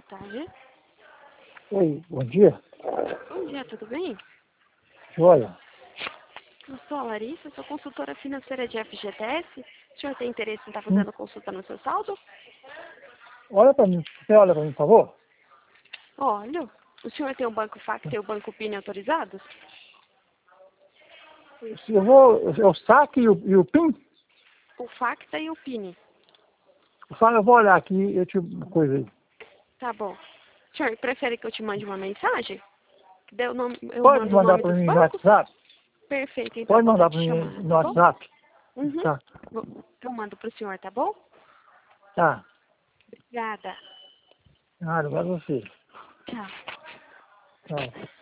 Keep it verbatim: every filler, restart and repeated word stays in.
tarde. Oi, bom dia. Bom dia, tudo bem? Joia. Eu sou a Larissa, sou consultora financeira de F G T S. O senhor tem interesse em estar fazendo Hum. consulta no seu saldo? Olha para mim, você olha para mim, por favor? Olha, o senhor tem o Banco Facta e o Banco Pini autorizados? Eu vou, é o saque e o, e o PIN? O Facta e o Pini. Fala, eu vou olhar aqui e eu te coisa aí. Tá bom. O senhor prefere que eu te mande uma mensagem? Que daí Eu, nome, eu Pode mando o mandar nome para dos mim no bancos? WhatsApp? Perfeito, então eu Pode vou estar mandar te para mim chamando, no tá bom? WhatsApp? Uhum. Tá, Vou- Eu mando pro senhor, tá bom? tá. Obrigada. Ah, agora você. Tchau. Tchau.